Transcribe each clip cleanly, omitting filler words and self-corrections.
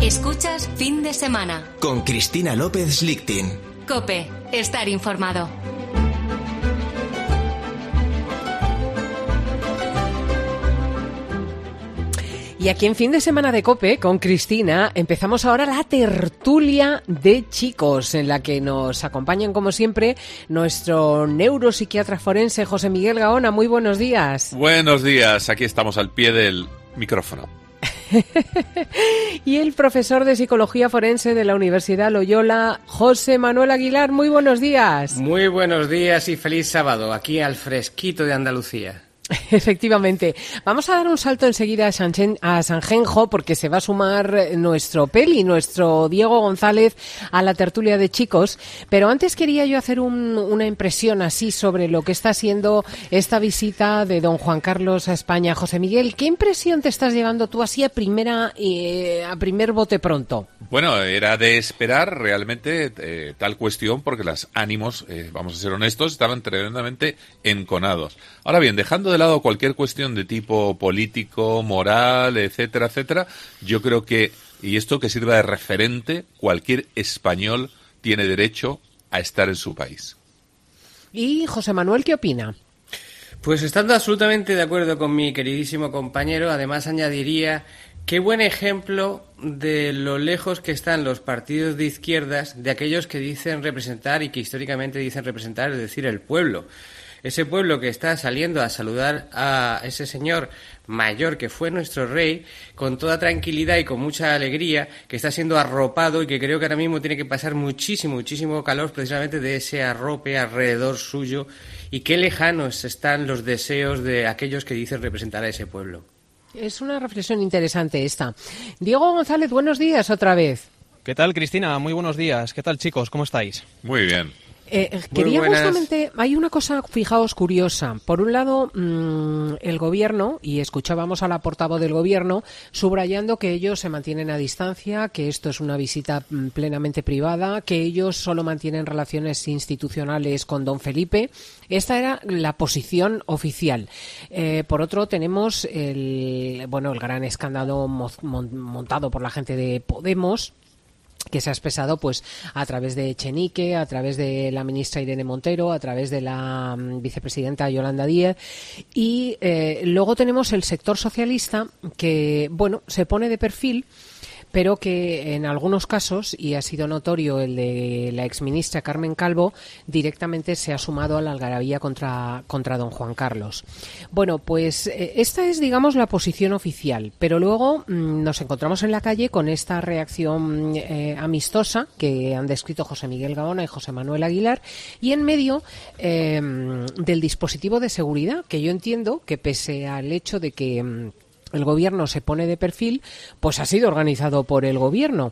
Escuchas Fin de Semana con Cristina López Lichtin. COPE, estar informado. Y aquí en Fin de Semana de COPE, con Cristina, empezamos ahora la tertulia de chicos, en la que nos acompañan, como siempre, nuestro neuropsiquiatra forense, José Miguel Gaona. Muy buenos días. Buenos días, aquí estamos al pie del micrófono. Y el profesor de Psicología Forense de la Universidad Loyola, José Manuel Aguilar. Muy buenos días. Muy buenos días y feliz sábado, aquí al fresquito de Andalucía. Efectivamente. Vamos a dar un salto enseguida a Sanjenjo, porque se va a sumar nuestro Peli, nuestro Diego González, a la tertulia de chicos. Pero antes quería yo hacer una impresión así sobre lo que está siendo esta visita de don Juan Carlos a España. José Miguel, ¿qué impresión te estás llevando tú así a primer bote pronto? Bueno, era de esperar realmente tal cuestión, porque los ánimos, vamos a ser honestos, estaban tremendamente enconados. Ahora bien, dejando de lado cualquier cuestión de tipo político, moral, etcétera, etcétera, yo creo que, y esto que sirva de referente, cualquier español tiene derecho a estar en su país. ¿Y José Manuel qué opina? Pues estando absolutamente de acuerdo con mi queridísimo compañero, además añadiría qué buen ejemplo de lo lejos que están los partidos de izquierdas de aquellos que dicen representar y que históricamente dicen representar, es decir, el pueblo. Ese pueblo que está saliendo a saludar a ese señor mayor que fue nuestro rey, con toda tranquilidad y con mucha alegría, que está siendo arropado y que creo que ahora mismo tiene que pasar muchísimo calor precisamente de ese arrope alrededor suyo, y qué lejanos están los deseos de aquellos que dicen representar a ese pueblo. Es una reflexión interesante esta. Diego González, buenos días otra vez. ¿Qué tal, Cristina? Muy buenos días. ¿Qué tal, chicos? ¿Cómo estáis? Muy bien. Quería justamente, hay una cosa, fijaos, curiosa. Por un lado, el gobierno, y escuchábamos a la portavoz del gobierno, subrayando que ellos se mantienen a distancia, que esto es una visita plenamente privada, que ellos solo mantienen relaciones institucionales con don Felipe. Esta era la posición oficial. Por otro, tenemos el gran escándalo montado por la gente de Podemos, que se ha expresado pues a través de Echenique, a través de la ministra Irene Montero, a través de la vicepresidenta Yolanda Díaz, y luego tenemos el sector socialista que, se pone de perfil, pero que en algunos casos, y ha sido notorio el de la exministra Carmen Calvo, directamente se ha sumado a la algarabía contra don Juan Carlos. Bueno, pues esta es, digamos, la posición oficial, pero luego nos encontramos en la calle con esta reacción amistosa que han descrito José Miguel Gaona y José Manuel Aguilar, y en medio del dispositivo de seguridad, que yo entiendo que pese al hecho de que el gobierno se pone de perfil, pues ha sido organizado por el gobierno.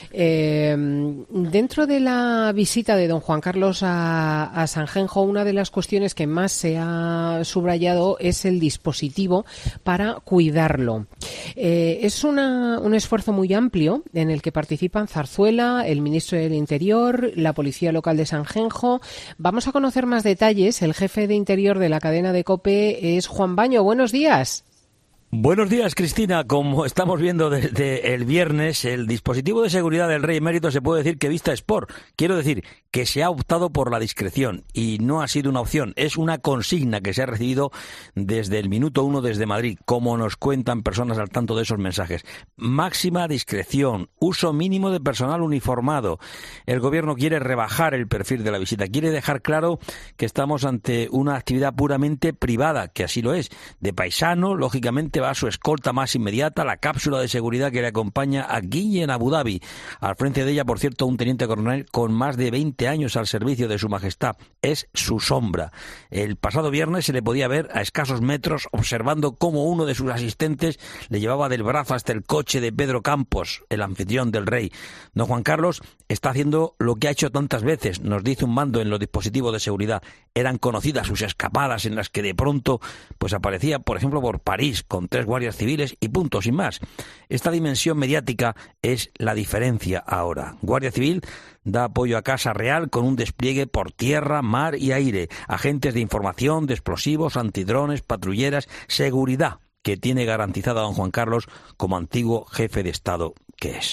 Dentro de la visita de don Juan Carlos a Sanjenjo, una de las cuestiones que más se ha subrayado es el dispositivo para cuidarlo. Es un esfuerzo muy amplio en el que participan Zarzuela, el ministro del Interior, la Policía Local de Sanjenjo. Vamos a conocer más detalles. El jefe de Interior de la cadena de COPE es Juan Baño. Buenos días. Buenos días, Cristina. Como estamos viendo desde el viernes, el dispositivo de seguridad del Rey Emérito se puede decir que vista sport. Quiero decir que se ha optado por la discreción y no ha sido una opción. Es una consigna que se ha recibido desde el minuto 1 desde Madrid, como nos cuentan personas al tanto de esos mensajes. Máxima discreción, uso mínimo de personal uniformado. El gobierno quiere rebajar el perfil de la visita. Quiere dejar claro que estamos ante una actividad puramente privada, que así lo es. De paisano, lógicamente, va a su escolta más inmediata, la cápsula de seguridad que le acompaña aquí y en Abu Dhabi. Al frente de ella, por cierto, un teniente coronel con más de 20 años al servicio de su majestad. Es su sombra. El pasado viernes se le podía ver a escasos metros observando cómo uno de sus asistentes le llevaba del brazo hasta el coche de Pedro Campos, el anfitrión del rey. Don Juan Carlos está haciendo lo que ha hecho tantas veces, nos dice un mando en los dispositivos de seguridad. Eran conocidas sus escapadas en las que de pronto pues aparecía, por ejemplo, por París, con 3 guardias civiles y punto, sin más. Esta dimensión mediática es la diferencia ahora. Guardia Civil da apoyo a Casa Real con un despliegue por tierra, mar y aire. Agentes de información, de explosivos, antidrones, patrulleras, seguridad que tiene garantizada don Juan Carlos como antiguo jefe de Estado que es.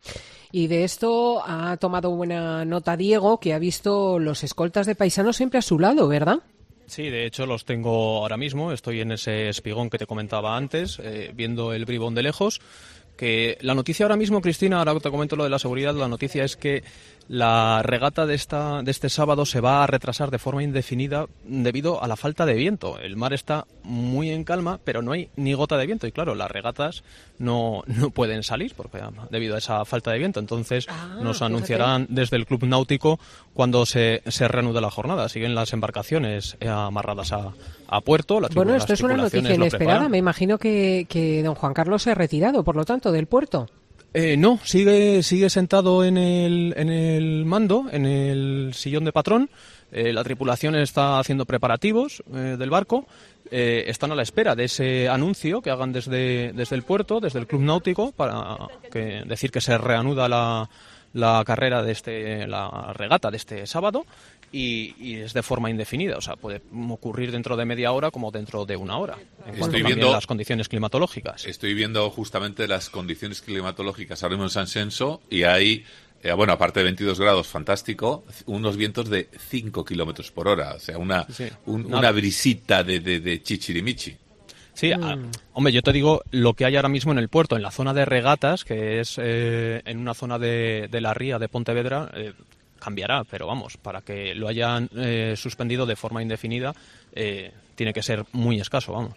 Y de esto ha tomado buena nota Diego, que ha visto los escoltas de paisanos siempre a su lado, ¿verdad? Sí, de hecho los tengo ahora mismo. Estoy en ese espigón que te comentaba antes, viendo el Bribón de lejos. Que la noticia ahora mismo, Cristina, ahora te comento lo de la seguridad, la noticia es que la regata de este sábado se va a retrasar de forma indefinida debido a la falta de viento. El mar está muy en calma, pero no hay ni gota de viento y claro, las regatas no pueden salir porque debido a esa falta de viento. Entonces nos anunciarán desde el Club Náutico cuando se reanude la jornada. Siguen las embarcaciones amarradas a puerto. Bueno, esto es una noticia inesperada. Me imagino que don Juan Carlos se ha retirado, por lo tanto, del puerto. No, sigue sentado en el mando, en el sillón de patrón. La tripulación está haciendo preparativos del barco. Están a la espera de ese anuncio que hagan desde el puerto, desde el Club Náutico, para decir que se reanuda la carrera la regata de este sábado. Y es de forma indefinida, o sea, puede ocurrir dentro de media hora como dentro de una hora, en cuanto también las condiciones climatológicas. Estoy viendo justamente las condiciones climatológicas ahora mismo en San Senso y hay, aparte de 22 grados, fantástico, unos vientos de 5 kilómetros por hora, o sea, una brisita de chichirimichi. Sí, hombre, yo te digo lo que hay ahora mismo en el puerto, en la zona de regatas, que es en una zona de la ría de Pontevedra. Cambiará, pero vamos, para que lo hayan suspendido de forma indefinida tiene que ser muy escaso, vamos.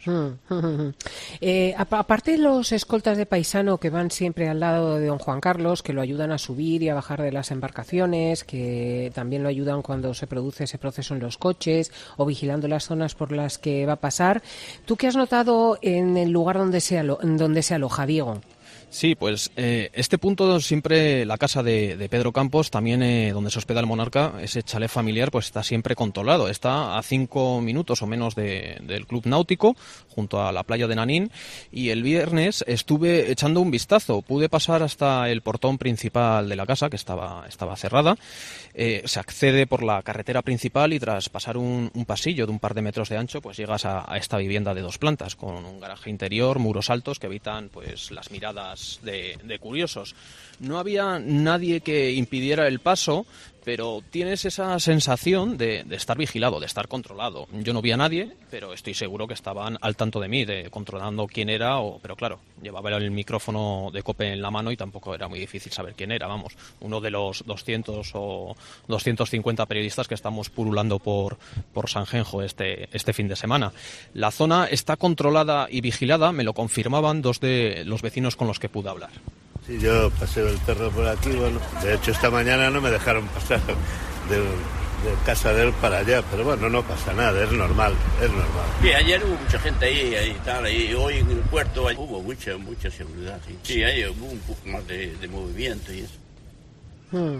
Aparte de los escoltas de paisano que van siempre al lado de don Juan Carlos, que lo ayudan a subir y a bajar de las embarcaciones, que también lo ayudan cuando se produce ese proceso en los coches o vigilando las zonas por las que va a pasar, ¿tú qué has notado en el lugar donde se aloja, Diego? Sí, pues este punto siempre, la casa de Pedro Campos, también donde se hospeda el monarca, ese chalet familiar, pues está siempre controlado. Está a 5 minutos o menos del Club Náutico, junto a la playa de Nanín, y el viernes estuve echando un vistazo. Pude pasar hasta el portón principal de la casa, que estaba cerrada. Se accede por la carretera principal y tras pasar un pasillo de un par de metros de ancho, pues llegas a esta vivienda de 2 plantas, con un garaje interior, muros altos que evitan pues las miradas de curiosos. No había nadie que impidiera el paso, pero tienes esa sensación de estar vigilado, de estar controlado. Yo no vi a nadie, pero estoy seguro que estaban al tanto de mí, controlando quién era, pero claro, llevaba el micrófono de COPE en la mano y tampoco era muy difícil saber quién era, vamos, uno de los 200 o 250 periodistas que estamos purulando por Sanjenjo este fin de semana. La zona está controlada y vigilada, me lo confirmaban 2 de los vecinos con los que pude hablar. Sí, yo paseo el perro por aquí, bueno, de hecho esta mañana no me dejaron pasar de casa de él para allá, pero bueno, no pasa nada, es normal. Sí, ayer hubo mucha gente ahí, hoy en el puerto hubo mucha seguridad, sí. Sí, ahí hubo un poco más de movimiento y eso.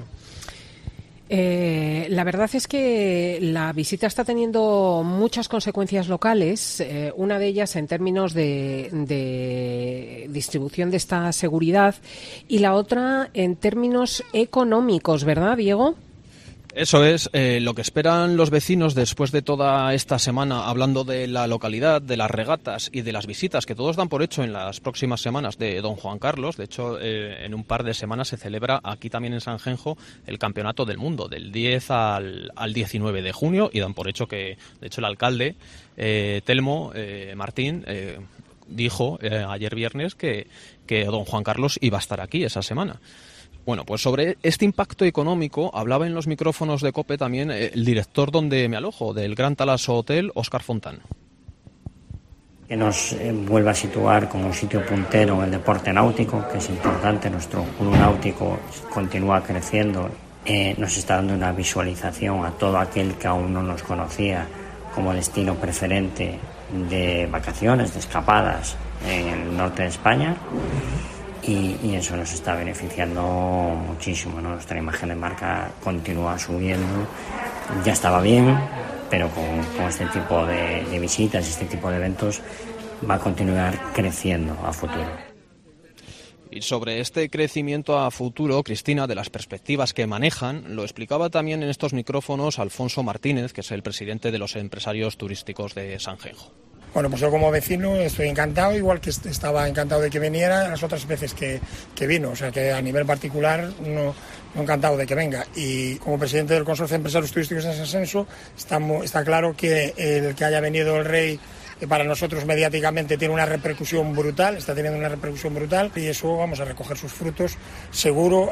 La verdad es que la visita está teniendo muchas consecuencias locales, una de ellas en términos de distribución de esta seguridad y la otra en términos económicos, ¿verdad, Diego? Eso es lo que esperan los vecinos después de toda esta semana hablando de la localidad, de las regatas y de las visitas que todos dan por hecho en las próximas semanas de don Juan Carlos. De hecho, en un par de semanas se celebra aquí también en Sanjenjo el Campeonato del Mundo, del 10 al 19 de junio, y dan por hecho que, de hecho, el alcalde Telmo Martín dijo ayer viernes que don Juan Carlos iba a estar aquí esa semana. Bueno, pues sobre este impacto económico hablaba en los micrófonos de COPE también el director donde me alojo, del Gran Talaso Hotel, Óscar Fontán. Que nos vuelva a situar como un sitio puntero en el deporte náutico, que es importante. Nuestro club náutico continúa creciendo. Nos está dando una visualización a todo aquel que aún no nos conocía como destino preferente de vacaciones, de escapadas en el norte de España. Y eso nos está beneficiando muchísimo, ¿no? Nuestra imagen de marca continúa subiendo. Ya estaba bien, pero con este tipo de visitas, este tipo de eventos, va a continuar creciendo a futuro. Y sobre este crecimiento a futuro, Cristina, de las perspectivas que manejan, lo explicaba también en estos micrófonos Alfonso Martínez, que es el presidente de los empresarios turísticos de Sanjenjo. Bueno, pues yo como vecino estoy encantado, igual que estaba encantado de que viniera las otras veces que vino, o sea que a nivel particular no encantado de que venga. Y como presidente del Consorcio de Empresarios Turísticos de San Senso, está claro que el que haya venido el rey para nosotros mediáticamente tiene una repercusión brutal, está teniendo una repercusión brutal, y eso vamos a recoger sus frutos seguro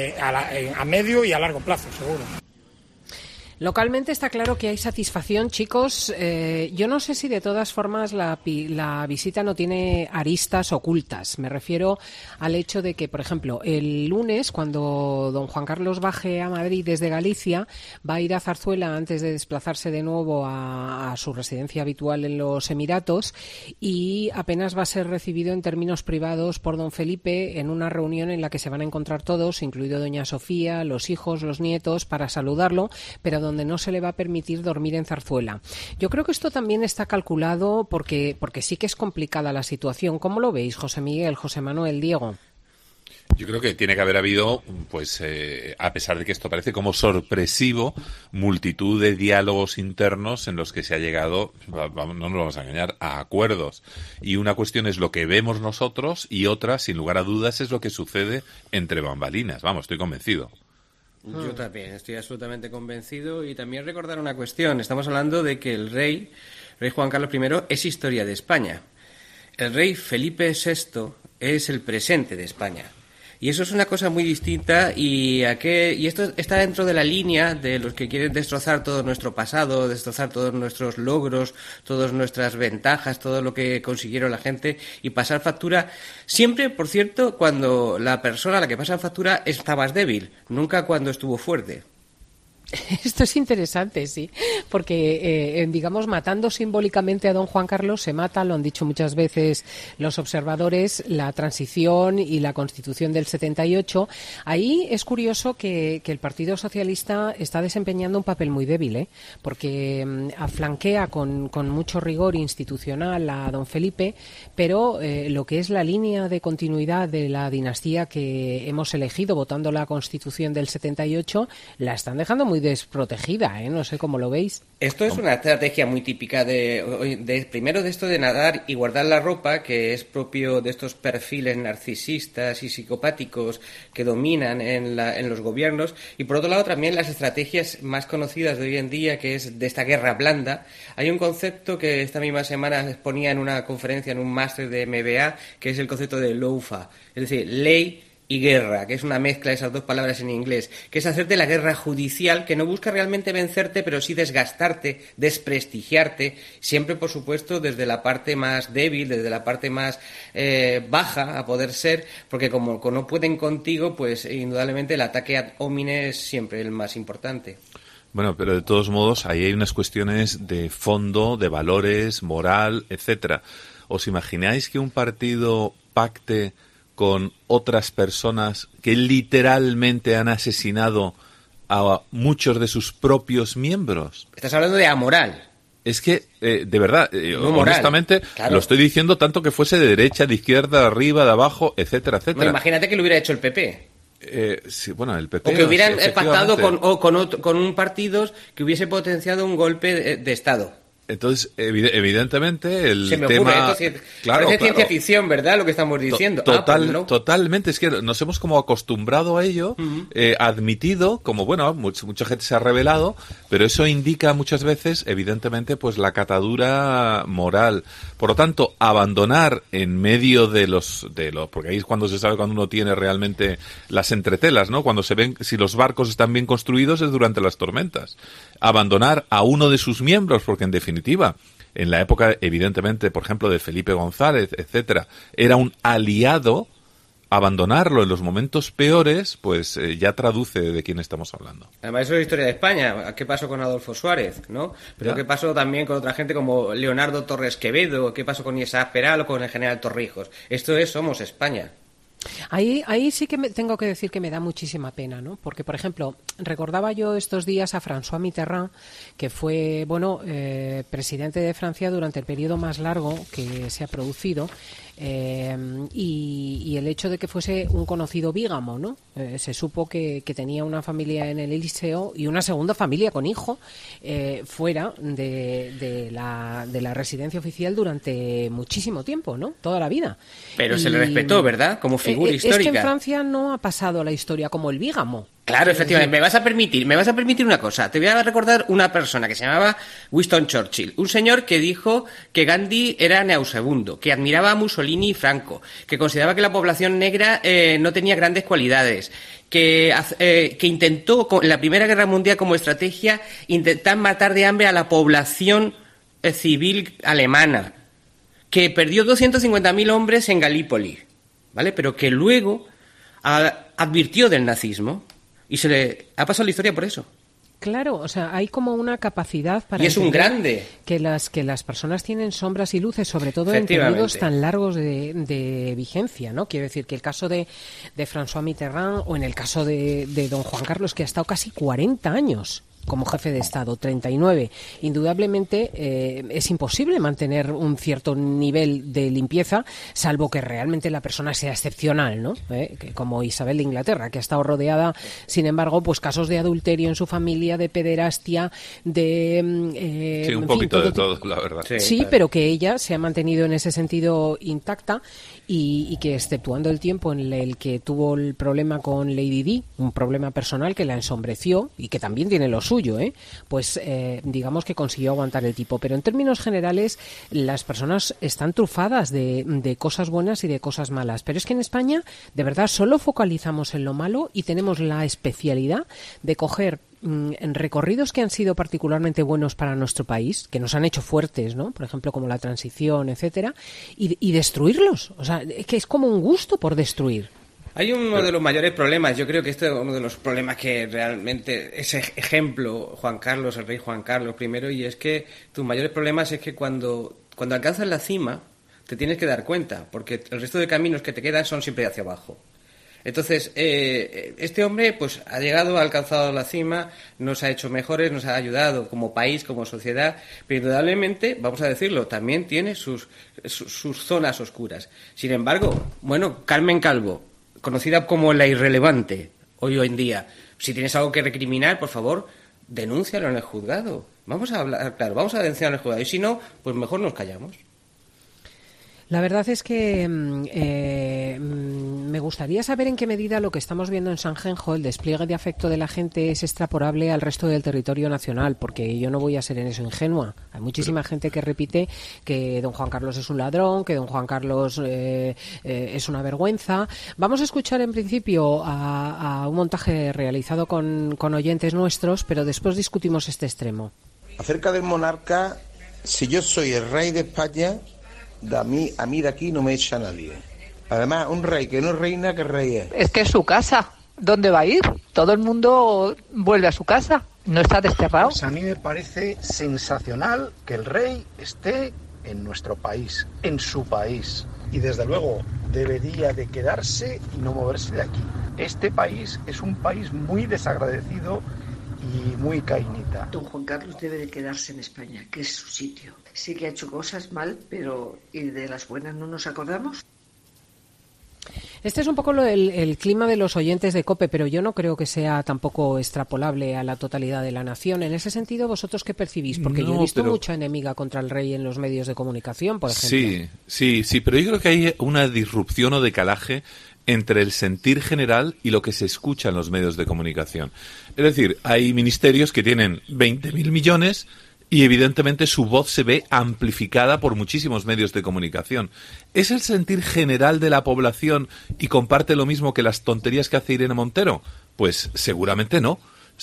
a medio y a largo plazo, seguro. Localmente está claro que hay satisfacción, chicos. Yo no sé si de todas formas la visita no tiene aristas ocultas. Me refiero al hecho de que, por ejemplo, el lunes, cuando don Juan Carlos baje a Madrid desde Galicia, va a ir a Zarzuela antes de desplazarse de nuevo a su residencia habitual en los Emiratos, y apenas va a ser recibido en términos privados por don Felipe en una reunión en la que se van a encontrar todos, incluido doña Sofía, los hijos, los nietos, para saludarlo, pero donde no se le va a permitir dormir en Zarzuela. Yo creo que esto también está calculado porque sí que es complicada la situación. ¿Cómo lo veis, José Miguel, José Manuel, Diego? Yo creo que tiene que haber habido, pues, a pesar de que esto parece como sorpresivo, multitud de diálogos internos en los que se ha llegado, no nos vamos a engañar, a acuerdos. Y una cuestión es lo que vemos nosotros y otra, sin lugar a dudas, es lo que sucede entre bambalinas. Vamos, estoy convencido. Yo también estoy absolutamente convencido, y también recordar una cuestión. Estamos hablando de que el rey Juan Carlos I es historia de España. El rey Felipe VI es el presente de España. Y eso es una cosa muy distinta, y esto está dentro de la línea de los que quieren destrozar todo nuestro pasado, destrozar todos nuestros logros, todas nuestras ventajas, todo lo que consiguieron la gente, y pasar factura siempre, por cierto, cuando la persona a la que pasa factura está más débil, nunca cuando estuvo fuerte. Esto es interesante, sí, porque, digamos, matando simbólicamente a don Juan Carlos, se mata, lo han dicho muchas veces los observadores, la transición y la Constitución del 78. Ahí es curioso que el Partido Socialista está desempeñando un papel muy débil, porque aflanquea con mucho rigor institucional a don Felipe, pero lo que es la línea de continuidad de la dinastía que hemos elegido votando la Constitución del 78, la están dejando muy desprotegida, no sé cómo lo veis. Esto es una estrategia muy típica primero de esto de nadar y guardar la ropa, que es propio de estos perfiles narcisistas y psicopáticos que dominan en los gobiernos, y por otro lado también las estrategias más conocidas de hoy en día, que es de esta guerra blanda. Hay un concepto que esta misma semana exponía en una conferencia, en un máster de MBA, que es el concepto de LOUFA, es decir, ley y guerra, que es una mezcla de esas dos palabras en inglés, que es hacerte la guerra judicial, que no busca realmente vencerte, pero sí desgastarte, desprestigiarte, siempre, por supuesto, desde la parte más débil, desde la parte más baja a poder ser, porque como no pueden contigo, pues indudablemente el ataque ad hominem es siempre el más importante. Bueno, pero de todos modos, ahí hay unas cuestiones de fondo, de valores, moral, etcétera. ¿Os imagináis que un partido pacte con otras personas que literalmente han asesinado a muchos de sus propios miembros? Estás hablando de amoral. Es que, de verdad, no honestamente, moral, claro. Lo estoy diciendo tanto que fuese de derecha, de izquierda, de arriba, de abajo, etcétera, etcétera. Bueno, imagínate que lo hubiera hecho el PP. Sí, bueno, el PP... O que hubieran pactado con un partido que hubiese potenciado un golpe de Estado. Entonces, evidentemente, el se me tema... ocurre, entonces, parece ciencia ficción, ¿verdad?, lo que estamos diciendo. Totalmente, es que nos hemos como acostumbrado a ello, admitido, como bueno, mucha gente se ha revelado, pero eso indica muchas veces, evidentemente, pues la catadura moral. Por lo tanto, abandonar en medio de los porque ahí es cuando se sabe cuando uno tiene realmente las entretelas, ¿no? Cuando se ven si los barcos están bien construidos es durante las tormentas. Abandonar a uno de sus miembros, porque en definitiva, en la época, evidentemente, por ejemplo, de Felipe González, etcétera, era un aliado. Abandonarlo en los momentos peores, pues ya traduce de quién estamos hablando. Además, eso es la historia de España. ¿Qué pasó con Adolfo Suárez, no? Pero ¿qué pasó también con otra gente como Leonardo Torres Quevedo? ¿Qué pasó con Isaac Peral o con el general Torrijos? Somos España. Ahí sí que tengo que decir que me da muchísima pena, ¿no? Porque, por ejemplo, recordaba yo estos días a François Mitterrand, que fue, presidente de Francia durante el periodo más largo que se ha producido, y el hecho de que fuese un conocido bígamo, ¿no? Se supo que tenía una familia en el Eliseo y una segunda familia con hijo fuera de la residencia oficial durante muchísimo tiempo, ¿no? Toda la vida. Pero se le respetó, ¿verdad? Como figura histórica. Es que en Francia no ha pasado la historia como el bígamo. Claro, efectivamente. Me vas a permitir una cosa. Te voy a recordar una persona que se llamaba Winston Churchill, un señor que dijo que Gandhi era nauseabundo, que admiraba a Mussolini y Franco, que consideraba que la población negra no tenía grandes cualidades, que intentó en la Primera Guerra Mundial como estrategia intentar matar de hambre a la población civil alemana, que perdió 250.000 hombres en Galípoli, ¿vale? Pero que luego advirtió del nazismo. Y se le ha pasado la historia por eso. Claro, o sea, hay como una capacidad para... Y es un grande. Que las personas tienen sombras y luces, sobre todo en periodos tan largos de vigencia, ¿no? Quiero decir que el caso de François Mitterrand o en el caso de don Juan Carlos, que ha estado casi 40 años como jefe de Estado, 39. Indudablemente es imposible mantener un cierto nivel de limpieza, salvo que realmente la persona sea excepcional, ¿no? Que como Isabel de Inglaterra, que ha estado rodeada, sin embargo, pues casos de adulterio en su familia, de pederastia, de... sí, un poquito de todo, la verdad. Sí, pero que ella se ha mantenido en ese sentido intacta y que, exceptuando el tiempo en el que tuvo el problema con Lady Di, un problema personal que la ensombreció y que también tiene lo suyo, pues digamos que consiguió aguantar el tipo. Pero en términos generales, las personas están trufadas de cosas buenas y de cosas malas. Pero es que en España, de verdad, solo focalizamos en lo malo y tenemos la especialidad de coger en recorridos que han sido particularmente buenos para nuestro país, que nos han hecho fuertes, ¿no? Por ejemplo, como la transición, etcétera, y destruirlos. O sea, es que es como un gusto por destruir. Hay uno de los mayores problemas, yo creo que este es uno de los problemas que realmente es ejemplo Juan Carlos, el rey Juan Carlos I, y es que tus mayores problemas es que cuando alcanzas la cima te tienes que dar cuenta, porque el resto de caminos que te quedan son siempre hacia abajo. Entonces, este hombre pues ha llegado, ha alcanzado la cima, nos ha hecho mejores, nos ha ayudado como país, como sociedad, pero indudablemente, vamos a decirlo, también tiene sus zonas oscuras. Sin embargo, bueno, Carmen Calvo, conocida como la irrelevante hoy en día, si tienes algo que recriminar, por favor, denúncialo en el juzgado. Vamos a hablar, claro, vamos a denunciarlo en el juzgado, y si no, pues mejor nos callamos. La verdad es que me gustaría saber en qué medida lo que estamos viendo en Sanjenjo, el despliegue de afecto de la gente, es extrapolable al resto del territorio nacional, porque yo no voy a ser en eso ingenua. Hay muchísima gente que repite que don Juan Carlos es un ladrón, que don Juan Carlos es una vergüenza. Vamos a escuchar en principio a un montaje realizado con oyentes nuestros, pero después discutimos este extremo. Acerca del monarca, si yo soy el rey de España, a mí de aquí no me echa nadie. Además, un rey que no reina, ¿qué rey es? Es que es su casa. ¿Dónde va a ir? Todo el mundo vuelve a su casa. No está desterrado. Pues a mí me parece sensacional que el rey esté en nuestro país, en su país. Y desde luego debería de quedarse y no moverse de aquí. Este país es un país muy desagradecido y muy caínita. Don Juan Carlos debe de quedarse en España, que es su sitio. Sí que ha hecho cosas mal, pero ¿y de las buenas no nos acordamos? Este es un poco el clima de los oyentes de COPE, pero yo no creo que sea tampoco extrapolable a la totalidad de la nación. En ese sentido, ¿vosotros qué percibís? Porque yo he visto mucha enemiga contra el rey en los medios de comunicación, por ejemplo. Sí, pero yo creo que hay una disrupción o decalaje entre el sentir general y lo que se escucha en los medios de comunicación. Es decir, hay ministerios que tienen 20.000 millones y evidentemente su voz se ve amplificada por muchísimos medios de comunicación. ¿Es el sentir general de la población y comparte lo mismo que las tonterías que hace Irene Montero? Pues seguramente no.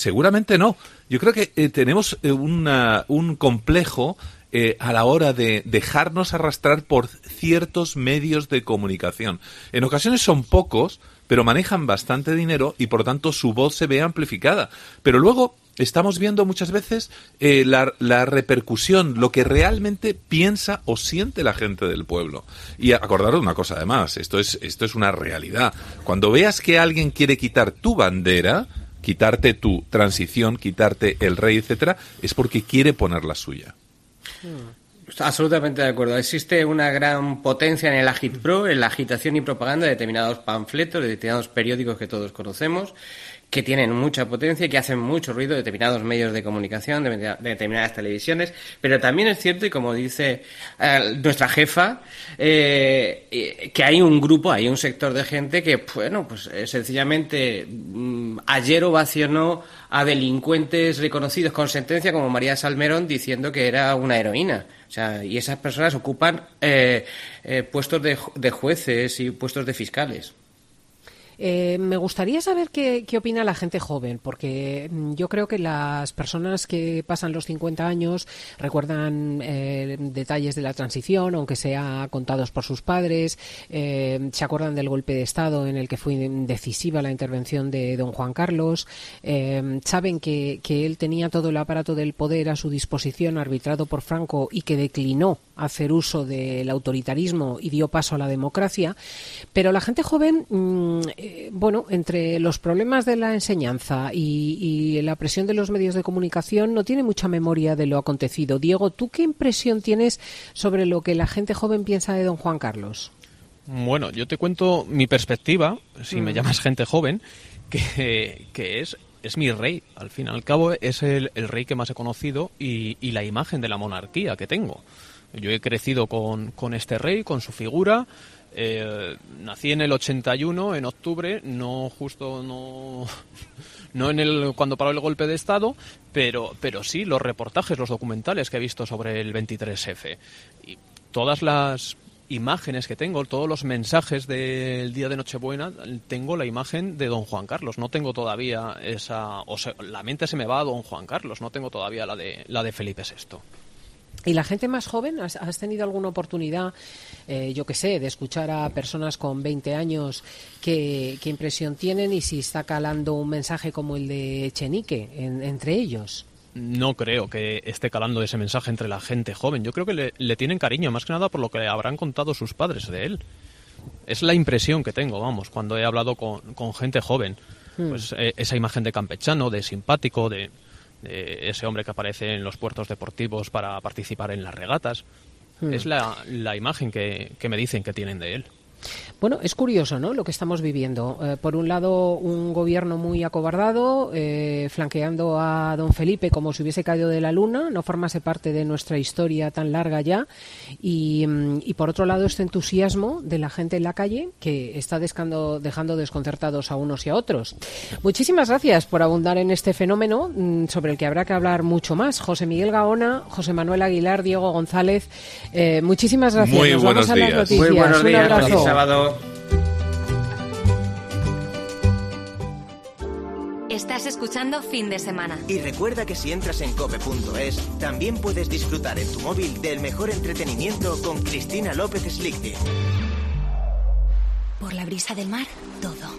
Yo creo que tenemos un complejo a la hora de dejarnos arrastrar por ciertos medios de comunicación. En ocasiones son pocos, pero manejan bastante dinero y por tanto su voz se ve amplificada. Pero luego estamos viendo muchas veces la repercusión, lo que realmente piensa o siente la gente del pueblo. Y acordaros de una cosa además, esto es una realidad. Cuando veas que alguien quiere quitar tu bandera, quitarte tu transición, quitarte el rey, etcétera, es porque quiere poner la suya. Absolutamente de acuerdo. Existe una gran potencia en el agitpro, en la agitación y propaganda de determinados panfletos, de determinados periódicos que todos conocemos, que tienen mucha potencia y que hacen mucho ruido de determinados medios de comunicación, de determinadas televisiones, pero también es cierto, y como dice nuestra jefa, que hay un grupo, hay un sector de gente que, bueno, pues sencillamente ayer ovacionó a delincuentes reconocidos con sentencia como María Salmerón diciendo que era una heroína. O sea, y esas personas ocupan puestos de jueces y puestos de fiscales. Me gustaría saber qué opina la gente joven, porque yo creo que las personas que pasan los 50 años recuerdan detalles de la transición, aunque sea contados por sus padres, se acuerdan del golpe de Estado en el que fue decisiva la intervención de don Juan Carlos, saben que él tenía todo el aparato del poder a su disposición, arbitrado por Franco, y que declinó hacer uso del autoritarismo y dio paso a la democracia, pero la gente joven, bueno, entre los problemas de la enseñanza y la presión de los medios de comunicación, no tiene mucha memoria de lo acontecido. Diego, ¿tú qué impresión tienes sobre lo que la gente joven piensa de don Juan Carlos? Bueno, yo te cuento mi perspectiva, si me llamas gente joven, que es mi rey. Al fin y al cabo es el rey que más he conocido y la imagen de la monarquía que tengo. Yo he crecido con este rey, con su figura. Nací en el 81, en octubre, no cuando paró el golpe de Estado, pero sí los reportajes, los documentales que he visto sobre el 23F. Y todas las imágenes que tengo, todos los mensajes del día de Nochebuena, tengo la imagen de don Juan Carlos. No tengo todavía la mente se me va a don Juan Carlos, no tengo todavía la de Felipe VI. ¿Y la gente más joven? ¿Has tenido alguna oportunidad, yo qué sé, de escuchar a personas con 20 años qué impresión tienen y si está calando un mensaje como el de Echenique entre ellos? No creo que esté calando ese mensaje entre la gente joven. Yo creo que le tienen cariño, más que nada por lo que le habrán contado sus padres de él. Es la impresión que tengo, cuando he hablado con gente joven. Pues esa imagen de campechano, de simpático, de ese hombre que aparece en los puertos deportivos para participar en las regatas. Es la imagen que me dicen que tienen de él. Bueno, es curioso, ¿no?, lo que estamos viviendo. Por un lado, un gobierno muy acobardado, flanqueando a don Felipe como si hubiese caído de la luna, no formase parte de nuestra historia tan larga ya. Y por otro lado, este entusiasmo de la gente en la calle que está dejando desconcertados a unos y a otros. Muchísimas gracias por abundar en este fenómeno, sobre el que habrá que hablar mucho más. José Miguel Gaona, José Manuel Aguilar, Diego González, muchísimas gracias. Muy buenos días. Las noticias. Muy buenos días. Un abrazo. Feliz sábado. Estás escuchando Fin de Semana. Y recuerda que si entras en cope.es, también puedes disfrutar en tu móvil del mejor entretenimiento con Cristina López Slichting. Por la brisa del mar, todo.